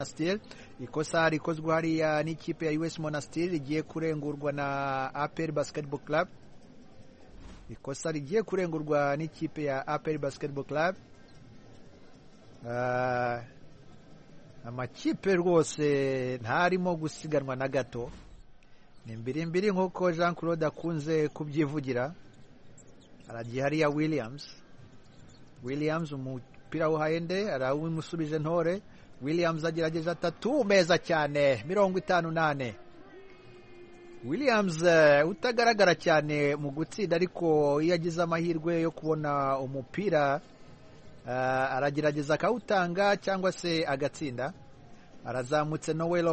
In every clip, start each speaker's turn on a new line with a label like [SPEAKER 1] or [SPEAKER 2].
[SPEAKER 1] Monastir. Ikosa rikozwe hariya n'ikipe ya US Monastir rigiye kurengurwa na APR Basketball Club. Ikosa rigiye kurengurwa n'ikipe ya APR Basketball Club. Amakipe rwose ntarimo gusiganwa na gato. Ni mbiri nk'uko Jean Claude akunze kubyivugira. Aragiye hariya Williams umupira w'uhayende arawimusubije ntore. Williams agerageza atatu meza cyane 58. Williams utagaragara cyane mu gutsinda, ariko iyo agize amahirwe yo kubona umupira aragerageza akawutanga cyangwa se agatsinda. Arazamutse Noel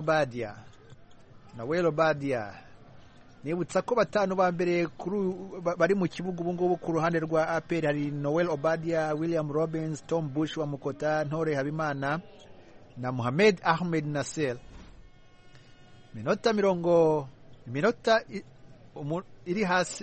[SPEAKER 1] Obadia. Nibutsa ko batanu ba mbere bari mu kibuga ubu ngubu ku ruhande rwa APR hari Noel Obadia, William Robbins, Tom Bush wa Mukota, Ntore Habimana na Mohamed Ahmed Nasser. Minota iri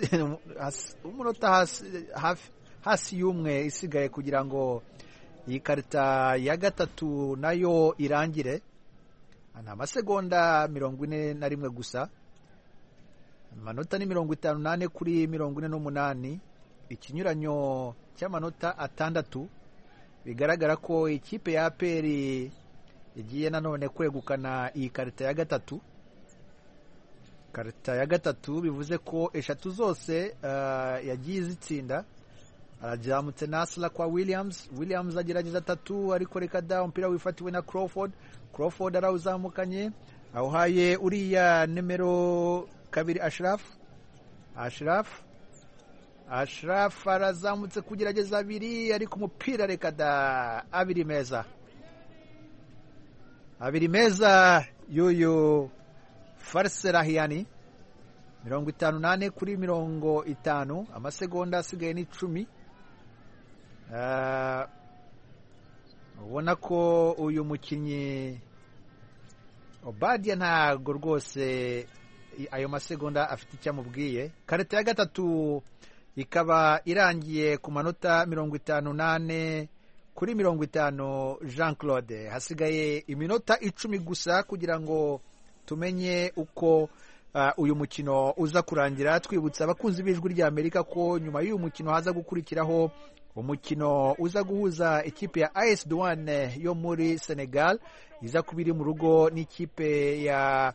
[SPEAKER 1] hasi y'umwe isigaye kugira ngo iyi karita ya gatatu nayo irangire. Ana masegonda 41 gusa. Amanota ni 58 kuri 48. Ikinyuranyo cy'amanota 6. Bigaragara ko ikipe ya APR igiye nanone kwegukana iyi karita ya gatatu. Karita ya gatatu bivuze ko eshatu zose yagiye zitsinda. Arajamutse Nasla kwa Williams agerageza atatu ariko reka da umupira wifatiwe na Crawford arawuzamukanye awuhaye uriya numero 2 Ashraf arazamutse kugerageza abiri ariko umupira reka da abiri meza yuyu Farserahiani. 58 kuri 50. Amasegonda asigaye ni 10. Ubona ko uyu mukinyi Obadia ntago rwose ayo masegonda afite icyamubwiye. Karita ya gatatu ikaba irangiye ku manota 58 kuri 50. Jean Claude, hasigaye iminota 10 gusa kugira ngo tumenye uko uyu mukino uza kurangira. Twibutsa abakunzi b'Ijwi rya Amerika ko nyuma y'uyu mukino haza gukurikiraho umukino uza guhuza ikipe ya AS Douane yo muri Senegal iza kubiri mu rugo n'ikipe ya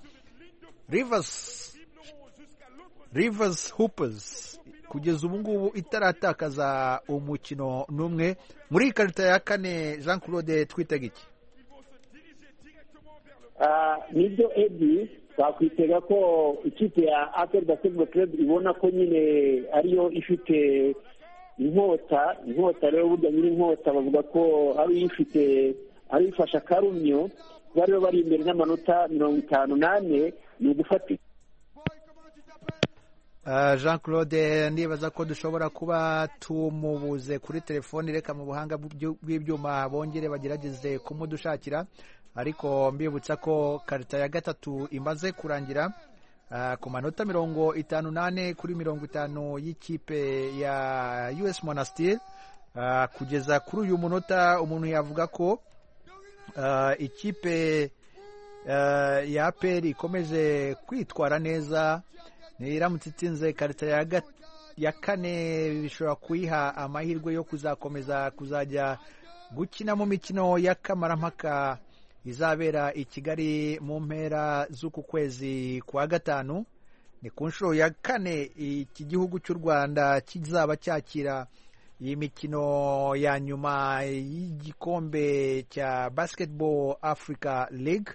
[SPEAKER 1] Rivers Hoopers kugeza ubu ngubu itaratakaza umukino n'umwe. Muri karita ya kane Jean Claude twitega iki?
[SPEAKER 2] Nibyo Eddie, twakwitega ko ikipe ya APR Basketball Club ibona ko nyine ariyo ifite inkota rero burya nyiri inkota bavuga ko ari ifite ari ifasha Karumyo bari imbere n'amanota 58 ni ugufata.
[SPEAKER 1] Jean Claude, ndibaza ko dushobora kuba tumubuze kuri telefoni. Reka mu buhanga bw'ibyuma bongere bagerageze kumudushakira, ariko mbibutsa ko karita ya gatatu imaze kurangira ku manota 58 kuri 50 y'ikipe ya US Monastir. Kugeza kuri uyu munota umuntu yavuga ko ikipe ya APR ikomeje kwitwara neza. Iramutse itsinze karita ya kane bishobora kuyiha amahirwe yo kuzakomeza kuzajya gukina mu mikino y'akamarampaka izabera i Kigali mu mpera z'uku kwezi kwa gatanu. Ni ku nshuro ya kane iki gihugu cy'u Rwanda kizaba cyakira iyi mikino ya nyuma y'igikombe cya Basketball Africa League.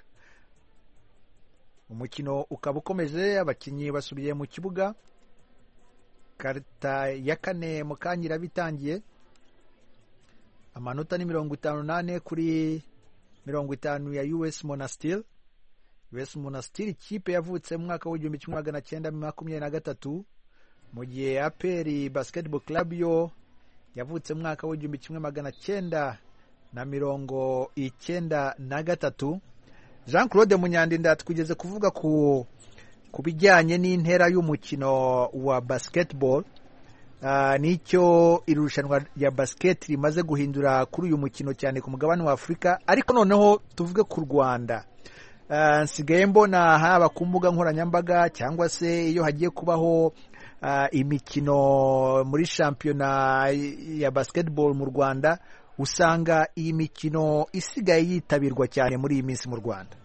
[SPEAKER 1] Umukino ukaba ukomeje, abakinnyi basubiye mu kibuga. Karita ya kane mu kanya bitangiye. Amanota ni 58 kuri 50 ya US Monastir. US Monastir ikipe yavutse mu mwaka w'1923, mu gihe APR Basketball Club yo yavutse mu mwaka w'1993. Jean Claude Munyandinda, twigeze kuvuga ku bijyanye n'intera y'umukino wa basketball. nicyo irushanwa rya basket rimaze guhindura kuri uyu mukino cyane ku mugabane wa Afurika. Ariko noneho tuvuge ku Rwanda, nsigaye mbona haba ku mbuga nkoranyambaga cyangwa se iyo hagiye kubaho imikino muri shampiyona ya basketball mu Rwanda, usanga iyi mikino isigaye yitabirwa cyane muri iyi minsi mu Rwanda.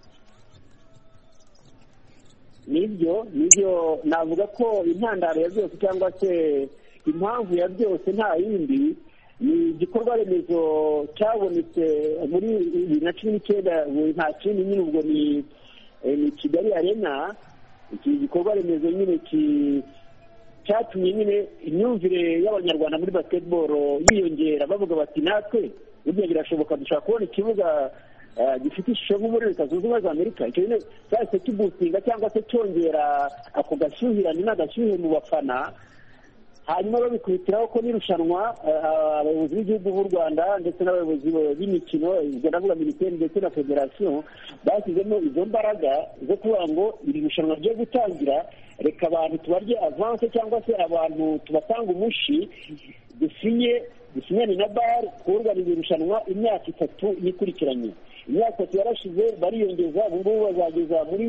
[SPEAKER 2] nibyo navuga ko intandaro ya byose cyangwa se impamvu ya byose nta yindi ni igikorwa remezo cyabonetse muri 2019 nta kindi nyine ubwo ni Kigali Arena. Iki gikorwa remezo nyine cyatumye nyine imyumvire y'abanyarwanda muri basketball yiyongera, bavuga bati natwe burya birashoboka dushaka kubona ikibuga gifite ishusho nko muri Leta Zunze Ubumwe za Amerika. Icyo nyine cyahise kibusinga cyangwa se cyongera ako gashyuhirane n'agashyuhe mu bafana. Hanyuma babikubitiraho ko n'irushanwa abayobozi b'igihugu b'u Rwanda ndetse n'abayobozi b'imikino, ubwo ndavuga minisiteri ndetse na federasiyo, bashyizemo izo mbaraga zo kuvuga ngo iri rushanwa rigiye gutangira, reka abantu tubarye avance cyangwa se abantu tubatanga umushi dusinyane na BAR kuorganiza irushanwa imyaka 3 yikurikiranye. Imyaka 3 yarashize, bariyongeza, ubu ngubu bazageza muri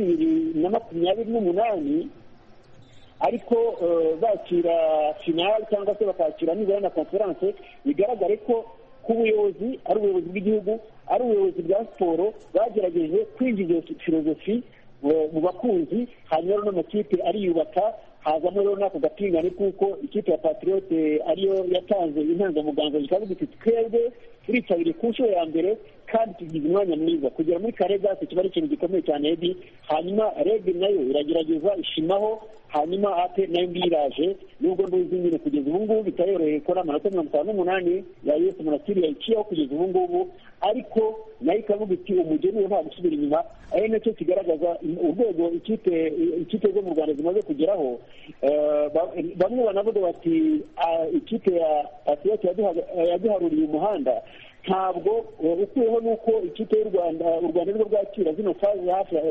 [SPEAKER 2] 2028, ariko bakira final cyangwa se bakakira nibura na conference. Bigaragare ko ubuyobozi ari ubuyobozi bw'igihugu, ari ubuyobozi bwa siporo bagerageje kwinjiza filozofi mu bakunzi, hanyuma n'amakipe ariyubaka. Hazamo rero n'ako gatingane kuko ikipe ya Patriote ariyo yatanze intangamuganza, bikavuga iti twebwe turitabiriye ku nshuro ya mbere kandi tugize umwanya mwiza kugera muri Karegasi. Kiba ari ikintu gikomeye cyane Edi. Hanyuma REG nayo iragerageza ishimaho, hanyuma ate nayo mbiraje, nubwo nduzi nyine kugeza ubu ngubu bitayoroheye ko n'amanota 58 ya US Monastir yaciyeho kugeza ubu ngubu, ariko nayo ikavuga iti umugeni nta gusubira inyuma. Ari nacyo kigaragaza urwego ikipe zo mu Rwanda zimaze kugeraho. Bamwe banavuga bati ikipe ya Patriote yaduharuriye umuhanda. Ntabwo ukuyeho nuko ikipe y'u Rwanda, u Rwanda nirwo bwakira zino faze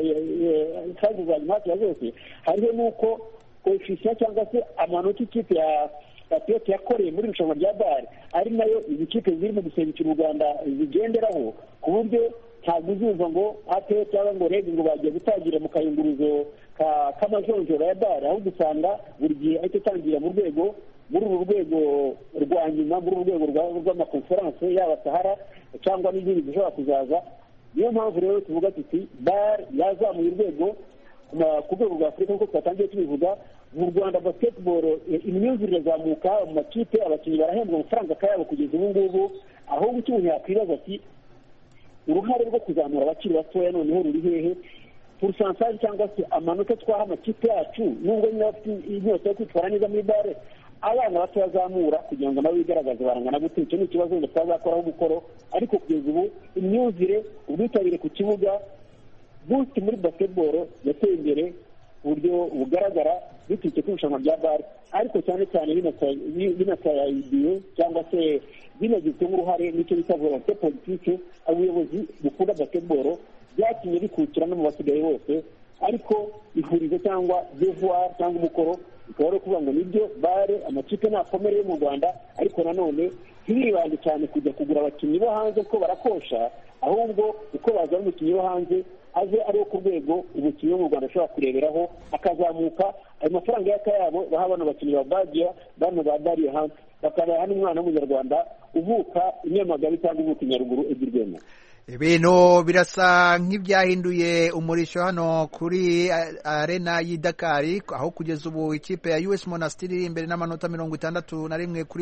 [SPEAKER 2] za nyuma zose, hariho nuko coefficient cyangwa se amanota ikipe ya Patriote yakoreye muri irushanwa rya BAR ari nayo izi kipe zirimo guserukira u Rwanda zigenderaho, ku buryo ntabwo uzumva ngo ate cyangwa ngo REG ngo bagiye gutangira mu kayunguruzo k'amajonjora ya BAR, ahubwo usanga buri gihe ahita atangira muri uru rwego rwa nyuma, muri uru rwego rw'amakonferanse yaba Sahara cyangwa n'izindi zishobora kuzaza. Niyo mpamvu rero tuvuga tuti BAR yazamuye urwego ku rwego rwa Afurika nk'uko twatangiye tubivuga. Mu Rwanda basketball imyumvire irazamuka, mu makipe abakinnyi barahembwa amafaranga akayabo kugeza ubu ngubu, ahubwo icyo umuntu yakwibaza ati uruhare rwo kuzamura abakiri batoya noneho ruri hehe? Pourcentage cyangwa se amanota twaha amakipe yacu, nubwo nyine bafite inyota yo kwitwara neza muri BAR, abana bato bazamura kugira ngo nabo bigaragaze barangana gute. Icyo ni ikibazo ngo twazakoraho umukoro, ariko kugeza ubu imyumvire, ubwitabire ku kibuga, boost muri basketball yateye imbere ku buryo bugaragara biturutse ku irushanwa rya BAR, ariko cyane cyane binasayidie cyangwa se binagizwemo uruhare n'icyo bita volonté politique. Ubuyobozi bukunda basketball byatumye bikurikira no mu basigaye bose, ariko ihurizo cyangwa devoir cyangwa umukoro ikaba ari kuvuga ngo nibyo BAR amakipe nakomereye mu Rwanda, ariko nanone ntibibande cyane kujya kugura abakinnyi bo hanze ko barakosha, ahubwo uko bazana umukinnyi wo hanze aze ariwo ku rwego umukinnyi wo mu Rwanda ashobora kureberaho akazamuka. Ayo mafaranga y'akayabo baha bano bakinnyi ba Badia, bano ba Dario Hunt, bakabaha n'umwana w'umunyarwanda uvuka i Nyamagabe cyangwa uvuka i Nyaruguru Edirwema.
[SPEAKER 1] Ibintu birasa nk'ibyahinduye umurisho hano kuri arena y'i Dakar, aho kugeza ubu ikipe ya US Monastir iri imbere n'amanota 61 kuri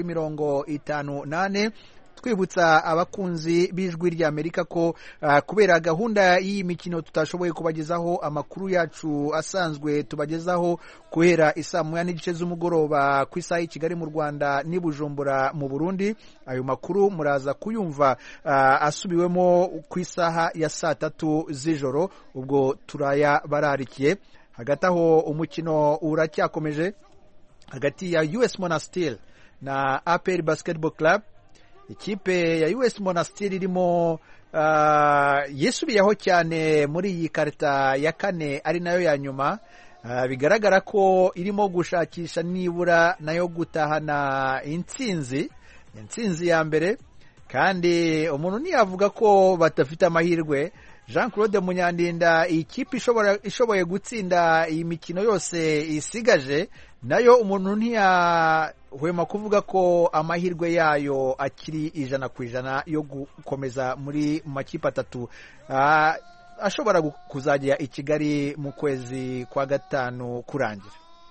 [SPEAKER 1] 58. Twibutsa abakunzi b'ijwi rya Amerika ko kubera gahunda y'iyi mikino tutashoboye kubagezaho amakuru yacu asanzwe tubagezaho guhera isaa 9:30 z'umugoroba ku isaha y'i Kigali mu Rwanda n'i Bujumbura mu Burundi. Ayo makuru muraza kuyumva asubiwemo ku isaha ya saa 3 z'ijoro, ubwo turaya bararikiye. Hagati aho umukino uracyakomeje hagati ya US Monastir na APR Basketball Club. Ikipe ya US Monastir irimo yisubiyeho cyane muri iyi karita ya kane ari nayo ya nyuma. bigaragara ko irimo gushakisha nibura nayo gutahana intsinzi ya mbere, kandi umuntu ntiyavuga ko badafite amahirwe. Jean Claude Munyandinda, iyi kipe ishoboye gutsinda iyi mikino yose isigaje, nayo umuntu ntiyahwema kuvuga ko amahirwe yayo akiri 100% yo gukomeza muri makipe atatu ashobora kuzajya i Kigali mu kwezi kwa gatanu kurangira.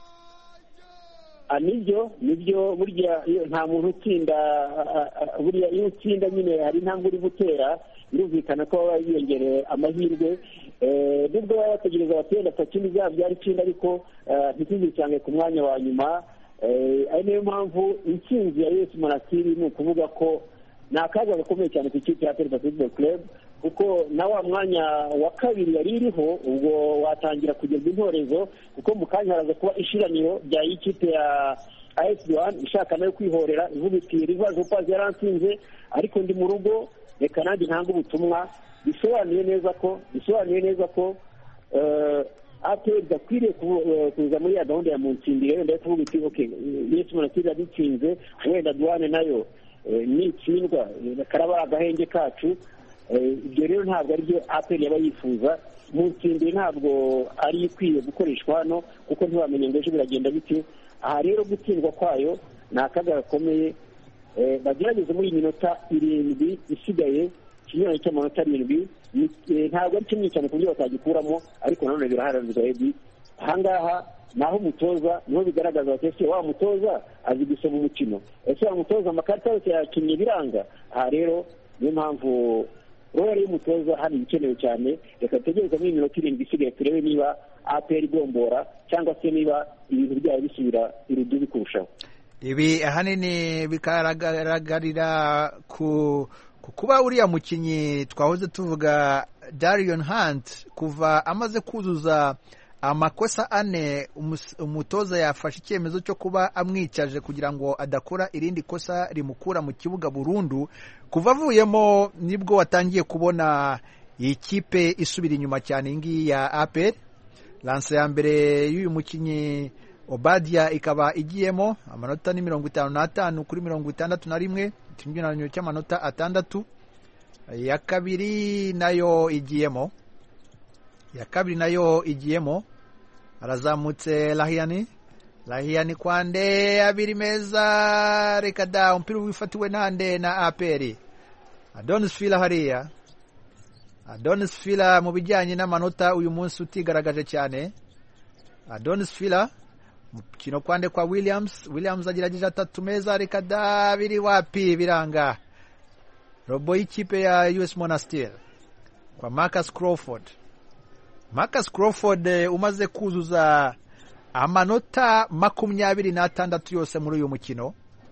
[SPEAKER 2] nibyo burya nta muntu utsinda, burya iyo utsinda nyine hari intambwe uri gutera, birumvikana ko baba yiyongereye amahirwe. Nubwo baba bategereza abatenda takini zabo byari itsinda, ariko ntituzisange ku mwanya wa nyuma. Ari niyo mpamvu intsinzi ya US Monastir ni ukuvuga ko ni akaga gakomeye cyane ku ikipe ya APR Football Club, kuko na wa mwanya wa kabiri yari iriho ubwo watangira kugeza intorezo, kuko mu kanya haraza kuba ishiraniro rya ikipe ya AS Douanes ishaka nayo kwihorera ivuga iti Rivers Hoopers yaransinze ariko ndi mu rugo, reka nanjye ntanga ubutumwa. Bisobanuye neza ko APR dakwiriye kuza muri ya gahunda ya munsindire, wenda kuvuga iti okay US Monastir yadutsinze, wenda Douanes nayo nitsindwa karaba agahenge kacu. Ibyo rero ntabwo aribyo APR yaba yifuza. Munsindire ntabwo ari ikwiye gukoreshwa hano, kuko ntibamenye ngo ejo biragenda bite. Aha rero gutsindwa kwayo ni akaga gakomeye. Bagerageze muri iyi minota 7 isigaye, ikinyuranyo cy'amanota 7 ntabwo ari kinini cyane ku buryo batagikuramo, ariko nanone biraharanirwa Eddie. Ahangaha naho umutoza niho bigaragaza ati wa mutoza azi gusoma umukino, ese wa mutoza amakarita yose yakinnye biranga. Aha rero niyo mpamvu rero y'umutoza hano ikenewe cyane. Reka tegereza muri minota 7 isigaye turebe niba APR igombora cyangwa se niba ibintu byayo bisubira irudubi kurushaho.
[SPEAKER 1] Ibi ahanini bikaragarira kuba uriya mukinnyi twahoze tuvuga Darion Hunt, kuva amaze kuzuza amakosa 4 umutoza yafashe icyemezo cyo kuba amwicaje kugira ngo adakora irindi kosa rimukura mu kibuga burundu. Kuva avuyemo nibwo watangiye kubona iyi kipe isubira inyuma cyane ingi ya APR. Lance ya mbere y'uyu mukinnyi Obadia ikaba igiyemo amanota ni 55 kuri 61, ikinyuranyo cy'amanota 6. Ya kabiri nayo igiyemo, arazamutse Lahiani Kwande, abiri meza, reka da umupira wifatiwe nande na APR. Adonis Fila mu bijyanye n'amanota uyu munsi utigaragaje cyane. Adonis Fila mukino Kwande kwa Williams agerageje 3 meza, reka da biri wapi biranga. Robo y'ikipe ya US Monastir kwa Marcus Crawford umaze kuzuza amanota 26 yose muri uyu mukino.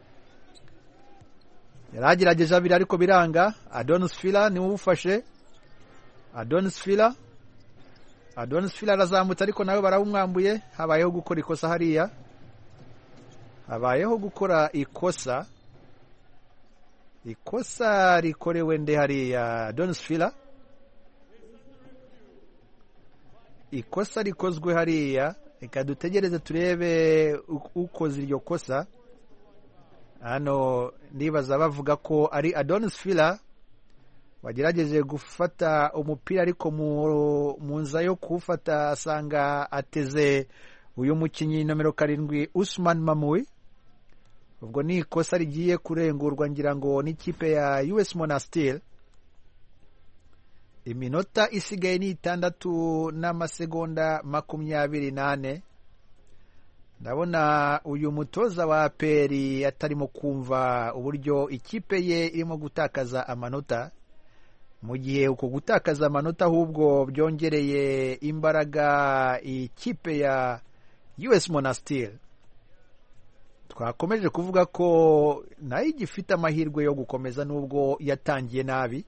[SPEAKER 1] Yaragerageje abiri ariko biranga. Adonis Fila ni ufashe. Adonis Fila arazamutse ariko nawe barawumwambuye. Habayeho gukora ikosa hariya. Ikosa rikorewe nde hariya Adonis Fila. Ikosa rikozwe hariya, reka dutegereze turebe ukoze iryo kosa. Hano nibaza bavuga ko ari Adonis Fila wagerageje gufata umupira, ariko mu nza yo kuwufata asanga ateze uyu mukinnyi nomero 7 Usman Mamui. Ubwo ni ikosa rigiye kurengurwa ngira ngo n'ikipe ya US Monastir. Iminota isigaye ni 6 n'amasegonda 28. Ndabona uyu mutoza wa APR atarimo kumva uburyo ikipe ye irimo gutakaza amanota, mu gihe uko gutakaza amanota ahubwo byongereye imbaraga ikipe ya US Monastir. Twakomeje kuvuga ko nayo igifite amahirwe yo gukomeza nubwo yatangiye nabi.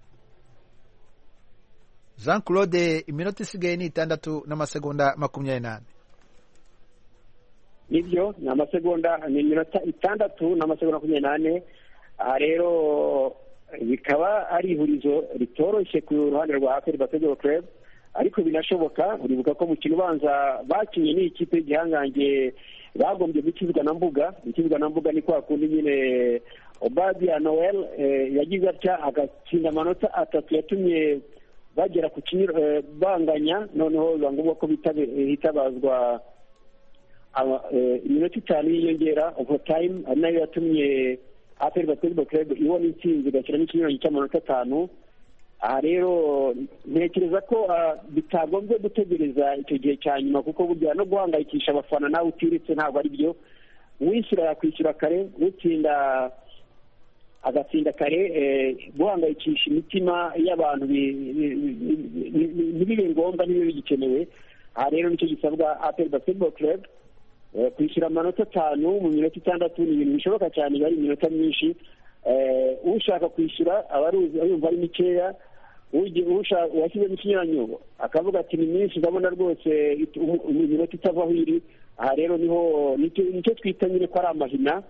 [SPEAKER 1] Jean Claude, iminota isigaye ni 6 n'amasegonda 28.
[SPEAKER 2] Nibyo ni amasegonda, ni minota 6 n'amasegonda 28. Rero bikaba ari ihurizo ritoroshye ku ruhande rwa APR Football Club. ariko binashoboka. uribuka ko mukino ubanza bakinye n'iyi kipe y'igihangange bagombye gukizwa na mbuga. gukizwa na mbuga ni kwa kundi nyine Obadia Noel yagize atya agatsinda amanota 3 yatumye bagera ku banganya, noneho biba ngombwa ko hitabazwa iminota 5 yiyongera overtime, ari nayo yatumye APR Basketball Club ibona intsinzi igashyiramo ikinyuranyo cy'amanota 5. aha rero ntekereza ko bitagombye gutegereza icyo gihe cya nyuma, kuko burya no guhangayikisha abafana nawe utiritse ntabwo ari byo. uwishyura yakwishyura kare, utsinda agatsinda kare. guhangayikisha imitima y'abantu ntibibe ngombwa, ntibibe bigikenewe. aha rero nicyo gisabwa APR Basketball Club, kwishyura amanota 5 mu minota 6 ni ibintu bishoboka cyane, bari iminota myinshi. ushaka kwishyura aba yumva ari mikeya, uwashyizemo ikinyuranyo akavuga ati ni myinshi, ndabona rwose iminota itavaho iri. aha rero nicyo twita nyine ko ari amahina,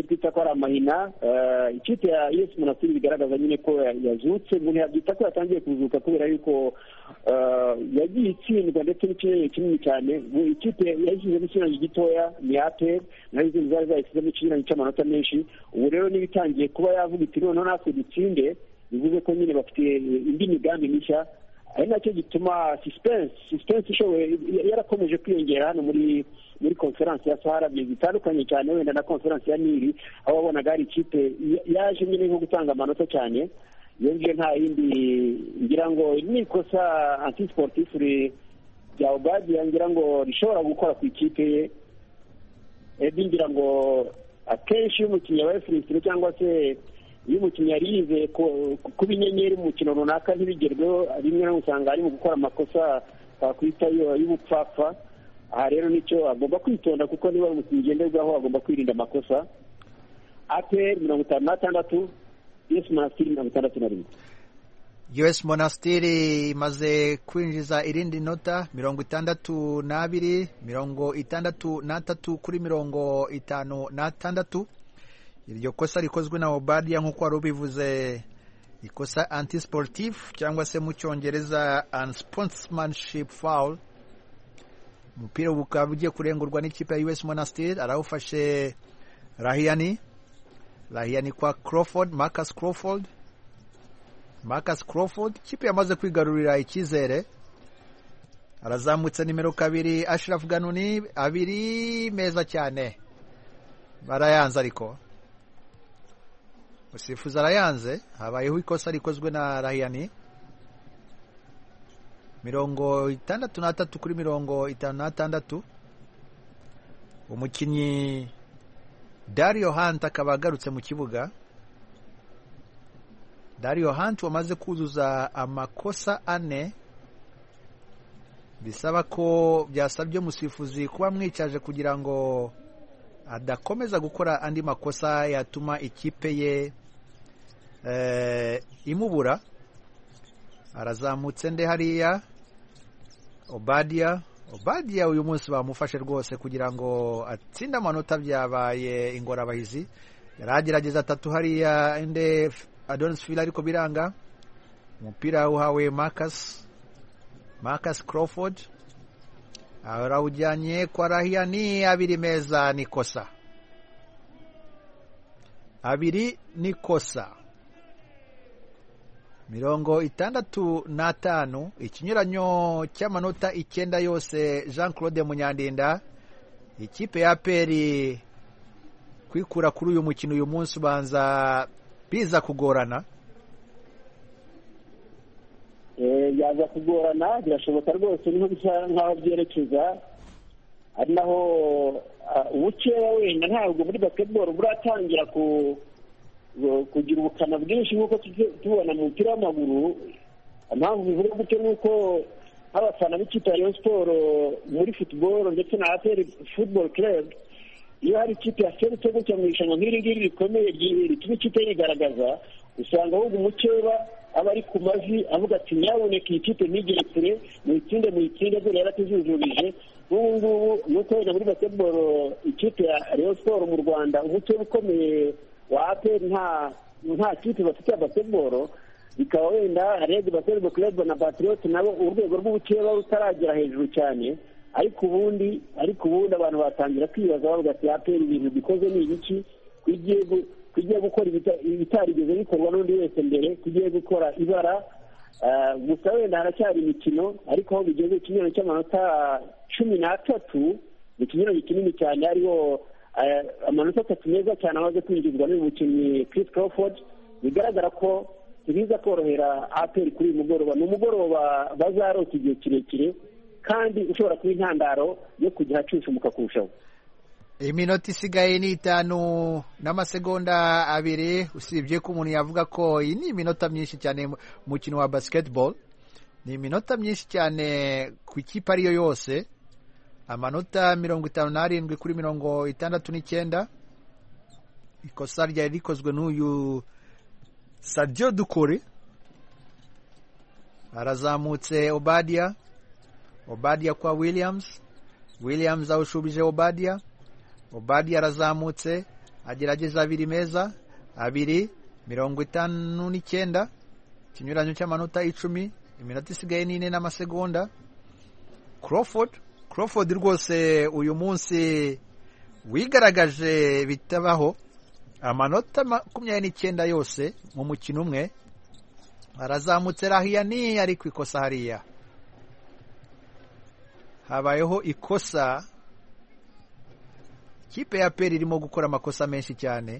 [SPEAKER 2] ikipe ya US Monastir bigaragaza nyine ko yazutse. umuntu yabyita ko yatangiye kuzuka kubera yuko yagiye itsindwa ndetse n'ikinyuranyo kinini cyane. ikipe yashyizemo ikinyuranyo gitoya ni APR, naho izindi zari zayishyizemo ikinyuranyo cy'amanota menshi. ubu rero niba itangiye kuba yavuga iti noneho natwe dutsinde, bivuze ko nyine bafite indi migambi mishya. ari nacyo gituma suspense ishoboye yarakomeje kwiyongera hano muri conference ya Sahara, bitandukanye cyane wenda na conference ya Nili, aho wabonaga hari ikipe yaje nyine nko gutanga amanota cyane. yongeye nta yindi, ngira ngo ni ikosa anti-sportif rya Obadia, ngira ngo rishobora gukora ku ikipe ye. ngira ngo akenshi iyo umukinnyi yabaye frustire cyangwa se iyo umukinnyi yarize kuba inyenyeri mu mukino runaka ntibigerweho, rimwe na usanga ari mu gukora amakosa twakwita y'ubupfapfa. aha rero nicyo agomba kwitonda, kuko niba umukinnyi ngenderwaho agomba kwirinda amakosa. APR 56, US Monastir 61.
[SPEAKER 1] US Monastir imaze kwinjiza irindi nota 62, 63 kuri 56. iryo kosa rikozwe na Obadia nk'uko wari ubivuze, ikosa anti-sportif cyangwa se mu cyongereza unsportsmanship foul. umupira bukaba bugiye kurengurwa n'ikipe ya US Monastir. arawufashe Rahiani kwa Marcus Crawford. ikipe yamaze kwigarurira icyizere. arazamutse nimero 2 Ashraf Ganuni, 2 meza cyane. barayanze ariko usifuza arayanze. habayeho ikosa rikozwe na Rahiani. 63 kuri 56. umukinnyi Dario Hunt akaba agarutse mu kibuga. Dario Hunt wamaze kuzuza amakosa 4, bisaba ko byasabye umusifuzi kuba mwicaje kugira ngo adakomeza gukora andi makosa yatuma ikipe ye imubura. arazamutse nde hariya Obadia uyu munsi bamufashe rwose kugira ngo atsinde amanota, byabaye ingorabahizi. yaragerageza 3 hariya inde Adonis Fila, ariko biranga. umupira uhawe Marcus Crawford, arawujyanye kwa Rahiani. 2 meza, ni kosa. 2 ni kosa. 65, ikinyuranyo cy'amanota 9 yose. Jean Claude Munyandinda, ikipe ya APR kwikura kuri uyu mukino uyu munsi ubanza biza kugorana.
[SPEAKER 2] yaza kugorana, birashoboka rwose, niho bisa nkaho byerekeza. ari naho ubukeya wenda ntabwo muri basketball buratangira kugira ubukana bwinshi nk'uko tubona mu mupira w'amaguru. impamvu bivuga gutyo ni uko abafana b'ikipe ya Rayon Sport muri football ndetse na APR Football Club, iyo hari ikipe yaserutse gutya mu irushanwa nk'iri ngiri rikomeye rituma ikipe yigaragaza, usanga ahubwo umukeba aba ari ku mavi avuga ati nyaboneka iyi kipe ntigere kure, muyitsinde dore yaratujujubije. n'ubu ngubu nuko wenda muri basketball ikipe ya Rayon Sport mu Rwanda umukeba ukomeye wa APR nta kipe bafite ya basketball. bikaba wenda Red Basketball Club na Patriot nabo urwego rw'ubukeba rutaragera hejuru cyane, ariko ubundi abantu batangira kwibaza bavuga ati APR ibintu bikoze ni ibiki, kugiye gukora ibitarigeze bikorwa n'undi wese mbere, kugiye gukora ibara. Gusa wenda haracyari imikino, ariko aho bigeze ikinyuranyo cy'amanota 13 ni ikinyuranyo kinini cyane, hariho amanota 3 meza cyane amaze kwinjizwa n'uyu mukinnyi Chris Crawford. Bigaragara ko biza korohera APR kuri uyu mugoroba. Ni umugoroba bazarota igihe kirekire, kandi ushobora kuba intandaro yo kujya hacushumuka kurushaho.
[SPEAKER 1] Iminota isigaye ni 5 n'amasegonda 2, usibye ko umuntu yavuga ko iyi ni iminota myinshi cyane mu mukino wa basketball. Ni iminota myinshi cyane ku ikipe ariyo yose. Amanota 57 kuri 69. Ikosa ryari rikozwe n'uyu Sadio Dukore. Arazamutse Obadia kwa Williams awushubije Obadia arazamutse, agerageza 2 meza 2:59, ikinyuranyo cy'amanota 10, iminota isigaye 4 n'amasegonda. Crawford rwose uyu munsi wigaragaje bitabaho, amanota 29 yose mu mukino umwe. Arazamutse Rahiyani, ari ku ikosa hariya, habayeho ikosa. Ikipe ya APR irimo gukora amakosa menshi cyane.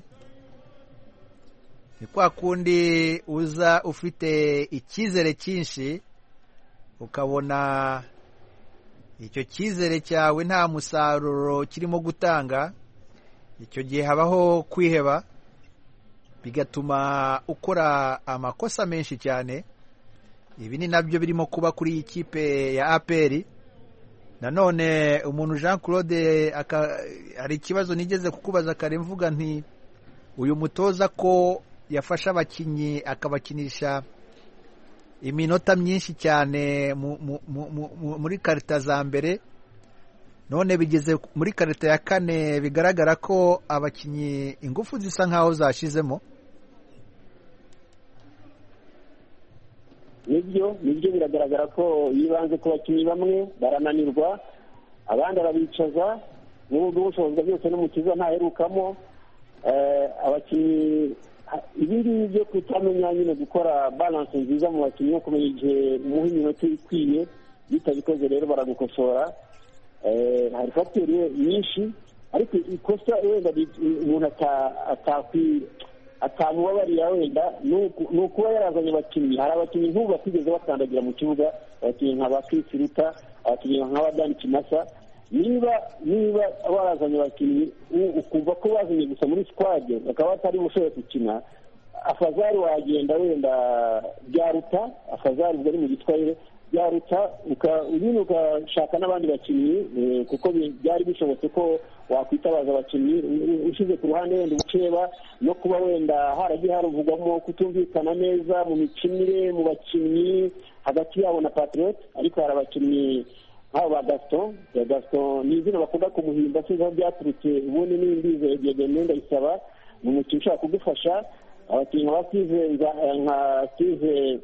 [SPEAKER 1] Ni kwa kundi uza ufite icyizere cyinshi, ukabona icyo cyizere cyawe nta musaruro kirimo gutanga. Icyo gihe habaho kwiheba, bigatuma ukora amakosa menshi cyane. Ibi ni nabyo birimo kuba kuri iyi kipe ya APR. Nanone umuntu Jean Claude hari ikibazo nigeze kukubaza kare, mvuga nti uyu mutoza ko yafasha abakinnyi akabakinisha iminota myinshi cyane muri karita za mbere, none bigeze muri karita ya 4 bigaragara ko abakinnyi ingufu zisa nkaho zashizemo.
[SPEAKER 2] Nibyo biragaragara ko yibanze ku bakinnyi bamwe barananirwa, abandi arabicaza, n'ubwo ubushobozi bwose n'umukiza ntaherukamo. Abakinnyi ibiri byo kutamenya nyine gukora balance nziza mu bakinnyi yo kumenya igihe umuha iminota ikwiye, bitabikoze rero baragukosora. Hari facteur nyinshi, ariko ikosa wenda umuntu atamubabarira wenda ni ukuba yarazanye abakinnyi. Hari abakinnyi nk'ubu batigeze bakandagira mu kibuga, abakinnyi nka ba Chris Ruta, abakinnyi nka Dani Kimasa. Niba warazanye abakinnyi ukumva ko bazanye gusa muri squad bakaba batari bushoboye gukina, afazari wagenda wenda byaruta, afazari bari mu gitwaye byaruta unyine ugashaka n'abandi bakinnyi, kuko byari bishobotse ko wakwitabaza abakinnyi ushize ku ruhande wenda ubukeba no kuba wenda haragiye haruvugwamo kutumvikana neza mu mikinire mu bakinnyi hagati yabo na Patriot. Ariko hari abakinnyi nk'abo ba Gaston ni izina bakunda kumuhimba, sinzi aho byaturutse, ubundi n'imbize Diedone Ndayisaba mu mukino ushaka kugufasha. Abakinnyi nka Steve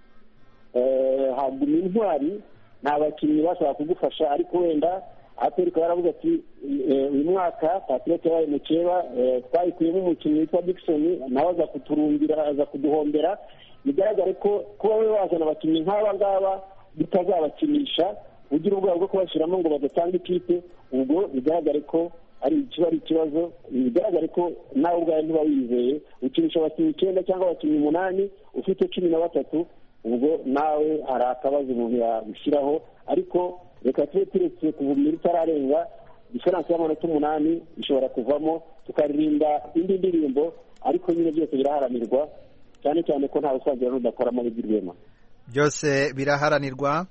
[SPEAKER 2] Haguma Intwari ni abakinnyi bashaka kugufasha, ariko wenda APR ikaba yaravuze ati uyu mwaka Patriot yabaye mukeba, twayikuyemo umukinnyi witwa Dickson, nawe aza kuturumbira, aza kuduhombera. Bigaragare ko kuba we wazana abakinnyi nk'aba ngaba bitazabakinisha, ugira ubwoba bwo kubashyiramo ngo badatanga ikipe, ubwo bigaragare ko ari ikibazo. Bigaragare ko nawe ubwawe ntuba wizeye, ukinisha abakinnyi 9 cyangwa abakinnyi 8 ufite 13, ubwo nawe hari akabazo umuntu yabishyiraho. Ariko reka tube turetse kuvumira itararenga, diferanse y'amanota 8 ishobora kuvamo, tukaririmba indi ndirimbo, ariko nyine byose biraharanirwa, cyane cyane ko ntawe usanzwe rudakoramo ibirwema.
[SPEAKER 1] Byose biraharanirwa.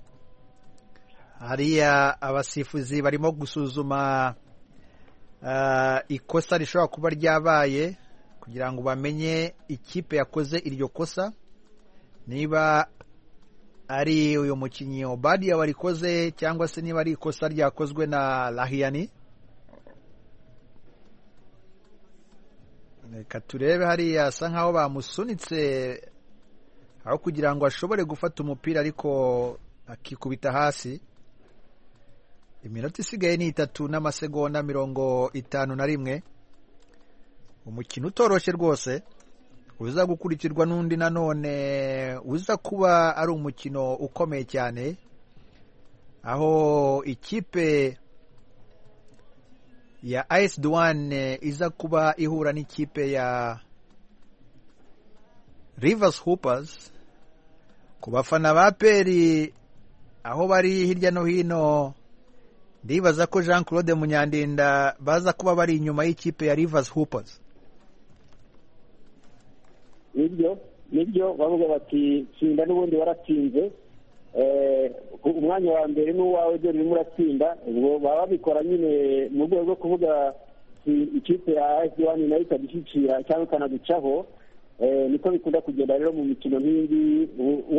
[SPEAKER 1] Hariya abasifuzi barimo gusuzuma ikosa rishobora kuba ryabaye kugira ngo bamenye ikipe yakoze iryo kosa, niba ari uyu mukinnyi Obadia warikoze cyangwa se niba ari ikosa ryakozwe na Lahiyani. Reka turebe, hariya asa nkaho bamusunitse aho kugira ngo ashobore gufata umupira ariko akikubita hasi. Iminota isigaye ni 3 n'amasegonda 51. Umukino utoroshye rwose uza gukurikirwa n'undi nanone uza kuba ari umukino ukomeye cyane, aho ikipe ya AS Douane iza kuba ihura n'ikipe ya Rivers Hoopers. Ku bafana ba Peri aho bari hirya no hino, ndibaza ko Jean Claude Munyandinda baza kuba bari inyuma y'ikipe ya Rivers Hoopers.
[SPEAKER 2] nibyo bavuga bati tsinda n'ubundi waratsinze, umwanya wa mbere n'uwawe dore urimo uratsinda. ubwo baba babikora nyine mu rwego rwo kuvuga ikipe ya AS Douane nayo ikadushyikira cyangwa ikanaducaho. Niko bikunda kugenda rero mu mikino nk'iyi.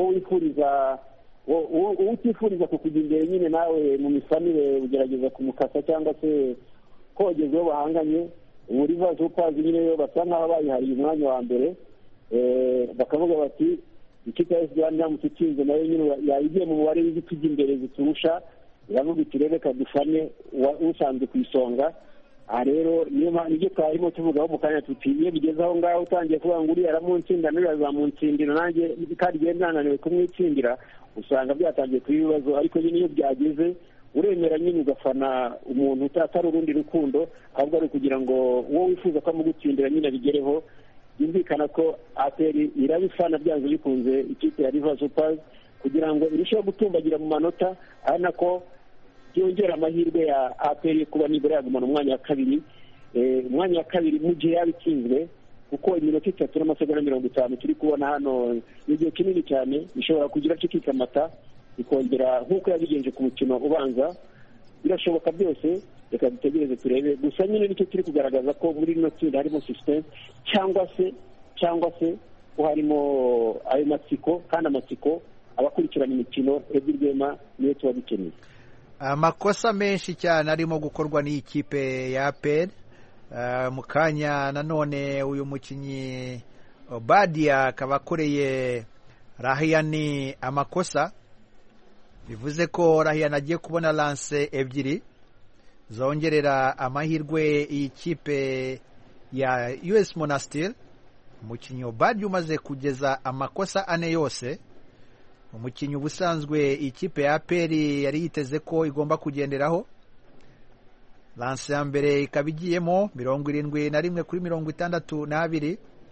[SPEAKER 2] uwo utifuriza kukujya imbere nyine nawe mu mifanire ugerageza kumukasa cyangwa se kogeza uwo bahanganye. ubu Rivers Hoopers nyine yo basa nk'aho bayihariye umwanya wa mbere, bakavuga bati ikipe ya AS Douane iramutse itsinze nayo nyine yagiye mu mubare w'izitujya imbere ziturusha, iravuga iti rero reka dufane usanzwe ku isonga. aha rero nibyo twarimo tuvugaho mu kanya tuti iyo bigeze aho ngaho utangiye kuvuga ngo uriya aramuntsinda n'uriya azamuntsindira nanjye kandi igihe nananiwe kumwitsindira, usanga byatangiye kuba ibibazo. ariko nyine iyo byageze uremera nyine ugafana umuntu utatari urundi rukundo, ahubwo ari ukugira ngo uwo wifuza ko amugutsindira nyine abigereho. yumvikana ko APR irabifana byanze bikunze ikipe ya Rivers Hoopers kugira ngo irusheho gutumbagira mu manota, ari nako byongera amahirwe ya APR kuba nibura yagumana umwanya wa kabiri. Umwanya wa kabiri mu gihe yabitsinzwe, kuko iminota 3 n'amasegonda 50 turi kubona hano igihe kinini cyane, ishobora kugira kikikamata ikongera nk'uko yabigenje ku mukino ubanza. Birashoboka byose, reka dutegereze turebe. gusa nyine nicyo turi kugaragaza ko muri rino tsinda harimo suspense cyangwa se ko harimo ayo matsiko, kandi amatsiko abakurikirana imikino Rwema niyo tuba dukeneye.
[SPEAKER 1] Amakosa menshi cyane arimo gukorwa n'ikipe ya APR. Mu kanya nanone uyu mukinyi Obadia akaba akoreye Rahiani amakosa, bivuze ko Rahiani agiye kubona lance ebyiri zongerera amahirwe ikipe ya US Monastir. Umukinyi Obadia umaze kugeza amakosa 4 yose. Umukinyi ubusanzwe ikipe ya APR yari yiteze ko igomba kugenderaho. Lance ya mbere ikabigiyemo 71 kuri 62.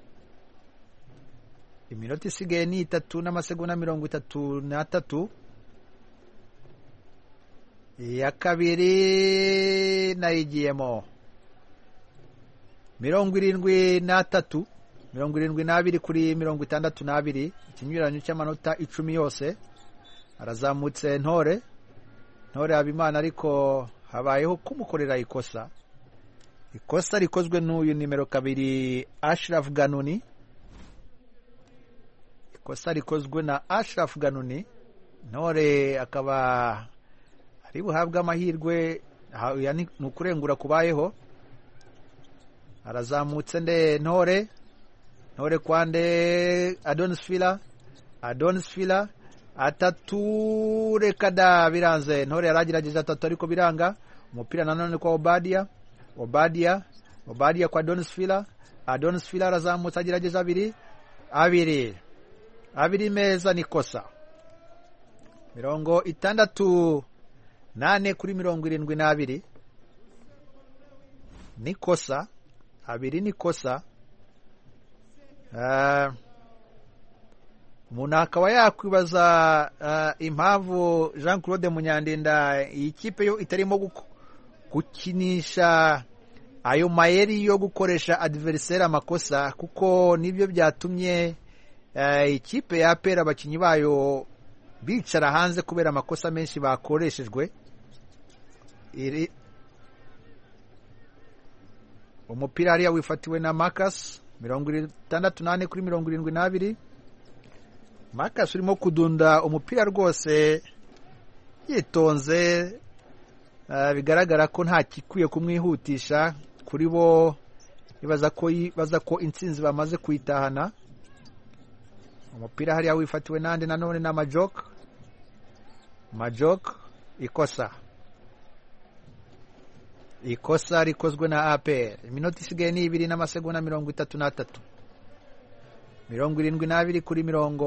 [SPEAKER 1] Iminota isigaye ni 3 n'amasegonda 33. ya kabiri nayigiyemo 72 kuri 62. ikinyuranyo cy'amanota 10 yose. Arazamutse Ntore Habimana, ariko habayeho kumukorera ikosa rikozwe n'uyu nimero 2 Ashraf Ganuni. Ikosa rikozwe na Ashraf Ganuni. Ntore akaba ari buhabwa amahirwe, yani nukurengura kubayeho. Arazamutse Ntore kwande Adonis Fila atature kada biranze. Ntore yaragerageje 3 ariko biranga. Umupira nanone kwa Obadia kwa Adonis Fila arazamutse agerageza 2 meza nikosa. 68 kuri 72 nikosa. 2 nikosa. umuntu akaba yakwibaza impamvu Jean Claude Munyandinda iyi kipe yo itarimo gukinisha ayo mayeri yo gukoresha adversaire amakosa, kuko nibyo byatumye ikipe ya APR abakinyi bayo bicara hanze kubera amakosa menshi bakoreshejwe. Umupira hariya wifatiwe na Marcus 68 kuri 72. Marcus urimo kudunda umupira rwose yitonze, bigaragara ko nta kikwiye kumwihutisha kuri bo. Baza ko intsinzi bamaze kuyitahana. umupira hariya wifatiwe nande nanone na Majok ikosa rikozwe na APR. Iminota isigaye ni 2 n'amasegonda 33, 72 kuri 70.